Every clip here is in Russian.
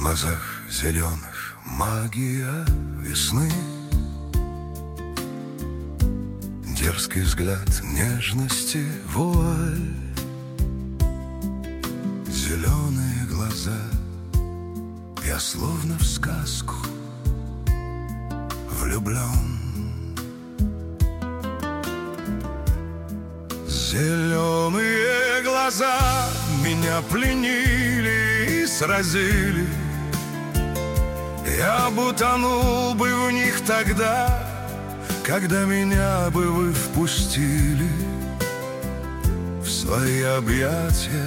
глазах зеленых магия весны, дерзкий взгляд нежности, вуаль. Зеленые глаза, я словно в сказку влюблен. Зеленые глаза меня пленили и сразили. Я бы утонул бы в них тогда, когда меня бы вы впустили в свои объятия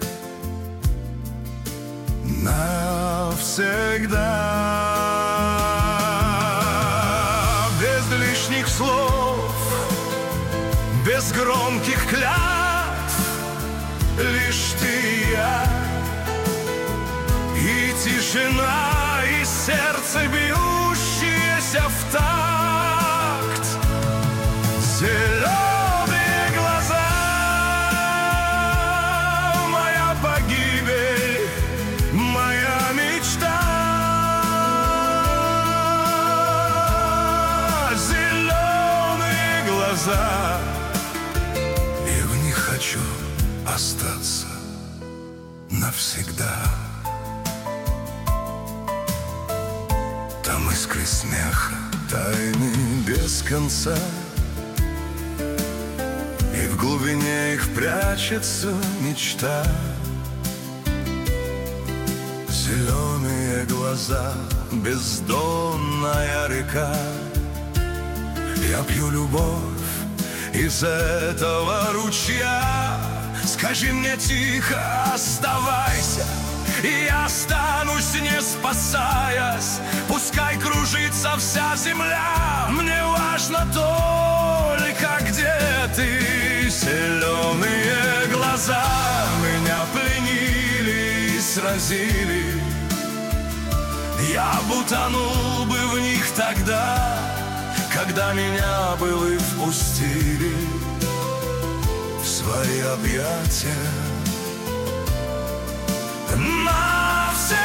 навсегда. Без лишних слов, без громких клятв, лишь ты и я, и тишина, и сердце, бьющееся в такт. Зеленые глаза, моя погибель, моя мечта. Зеленые глаза, и в них хочу остаться навсегда. Там искры смеха, тайны без конца, и в глубине их прячется мечта. Зеленые глаза, бездонная река. Я пью любовь из этого ручья. Скажи мне тихо, оставайся, и я останусь, не спасаясь. Пускай кружится вся земля, мне важно только, где ты. Зеленые глаза меня пленили и сразили. Я бы утонул бы в них тогда, когда меня бы вы впустили в свои объятия навсегда.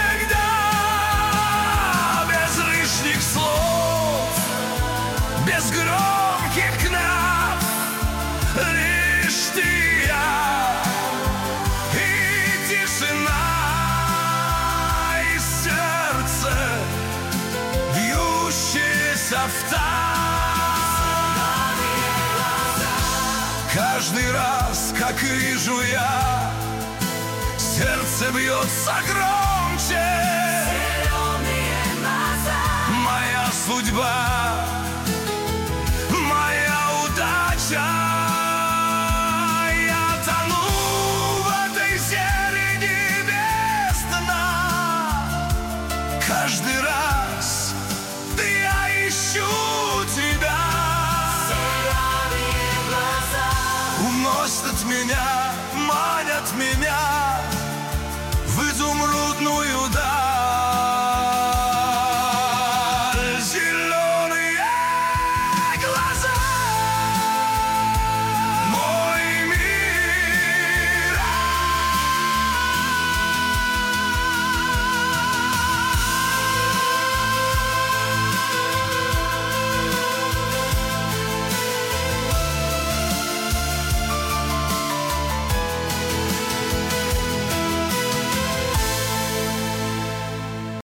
Без лишних слов, без громких клятв, лишь ты и я, и тишина, и сердце, бьющееся в такт. Каждый раз, как вижу я, сердце бьется громче. Зеленые глаза, Моя судьба, моя удача. Я тону в этой зелени без дна. Каждый раз